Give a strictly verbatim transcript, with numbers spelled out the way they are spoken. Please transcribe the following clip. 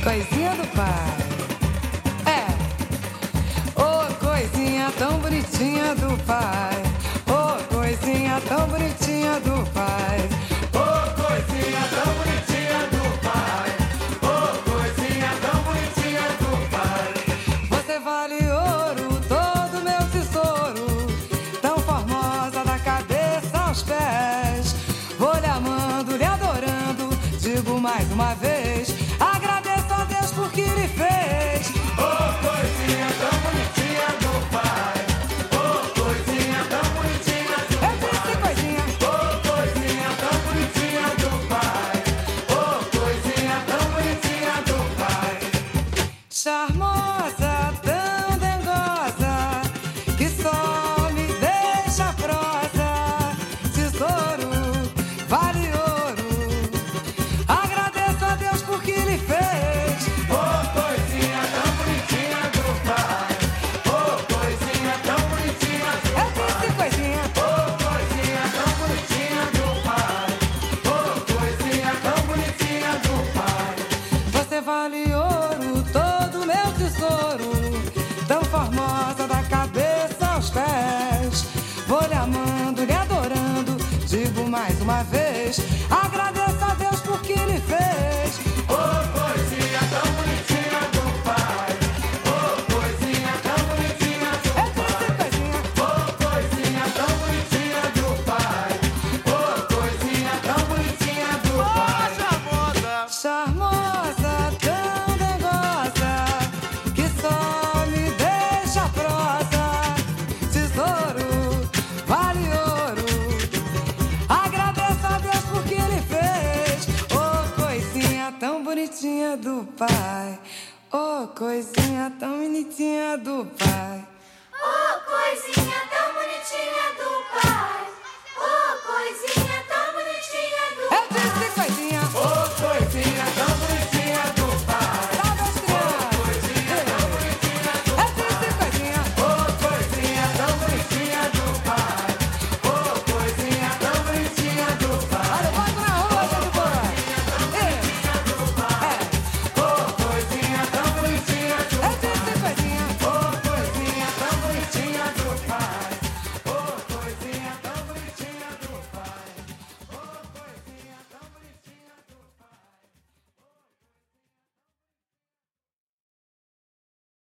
Coisinha do pai. É. Ô, coisinha tão bonitinha do pai. Ô, coisinha tão bonitinha do pai. Ô, coisinha tão bonitinha do pai. Ô, coisinha tão bonitinha do pai. Você vale ouro, todo meu tesouro. Tão formosa da cabeça aos pés. Vou lhe amando, lhe adorando. Digo mais uma vez, agradeço a Deus por que lhe fez. Oh, coisinha tão bonitinha do pai. Oh, coisinha tão bonitinha do pai. Eu disse coisinha. Oh, coisinha tão bonitinha do pai. Oh, coisinha tão bonitinha do pai. Charmosa, tão dengosa, que só me deixa prosa. Tesouro, vale ouro. Agradeço a Deus por que lhe fez. Oh, coisinha tão bonitinha do pai. Oh, coisinha tão bonitinha do pai. Eu disse coisinha. Oh, coisinha tão bonitinha do pai. Oh, coisinha tão bonitinha do pai. Você vale ouro, todo meu tesouro. Tão formosa da cabeça aos pés. Vou lhe amando, lhe adorando. Digo mais uma vez, agradeço a Deus por que lhe fez. Oh, coisinha tão bonitinha do pai. Oh, coisinha tão bonitinha do pai. Eu disse coisinha. Oh, coisinha tão bonitinha do pai. Oh, coisinha tão bonitinha do pai. Charmosa, charmosa, tão dengosa, que só me deixa prosa. Tesouro, vale ouro. Agradeço a Deus por que ele fez. Oh, coisinha tão bonitinha do pai. Oh, coisinha tão bonitinha do pai.